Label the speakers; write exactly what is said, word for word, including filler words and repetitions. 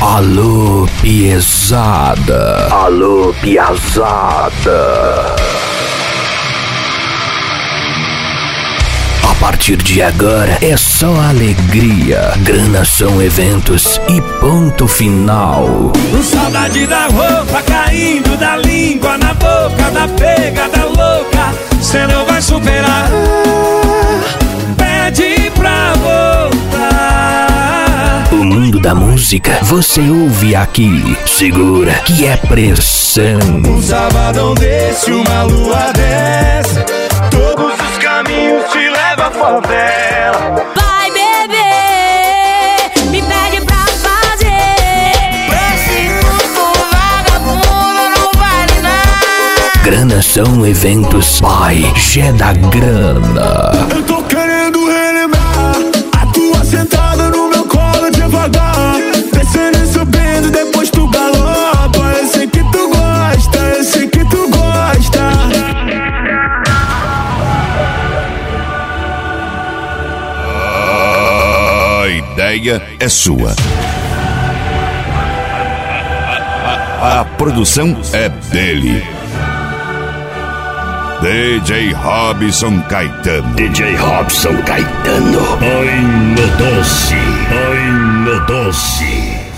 Speaker 1: Alô, piezada. Alô, piazada. A partir de agora é só alegria. Grana são eventos e ponto final.
Speaker 2: Saudade da roupa caindo da língua na boca, da pegada louca, cê não vai superar. Pede pra voltar.
Speaker 1: O mundo da música você ouve aqui. Segura que é pressão.
Speaker 2: Um sabadão desse, uma lua dessa, todos os caminhos te levam à favela.
Speaker 3: Vai beber, me pede pra fazer. Esse mundo vagabundo não vale nada.
Speaker 1: Grana são eventos, pai, Gé da grana.
Speaker 2: Eu tô querendo relembrar a tua sentada no meu colo devagar, descendo e subindo, depois tu galopa. Eu sei que tu gosta, eu sei que tu gosta.
Speaker 4: A ideia é sua. A, a produção é dele. D J Robson Caetano.
Speaker 1: D J Robson Caetano.
Speaker 5: Ai, meu doce, ai, meu doce.